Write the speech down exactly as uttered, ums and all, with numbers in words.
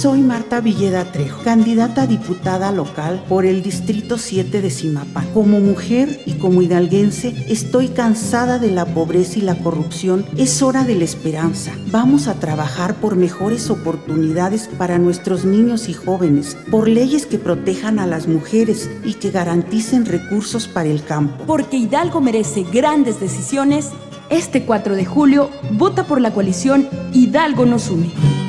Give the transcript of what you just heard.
Soy Marta Villeda Trejo, candidata a diputada local por el Distrito siete de Zimapán. Como mujer y como hidalguense, estoy cansada de la pobreza y la corrupción. Es hora de la esperanza. Vamos a trabajar por mejores oportunidades para nuestros niños y jóvenes, por leyes que protejan a las mujeres y que garanticen recursos para el campo. Porque Hidalgo merece grandes decisiones. Este cuatro de julio, vota por la coalición Hidalgo nos une.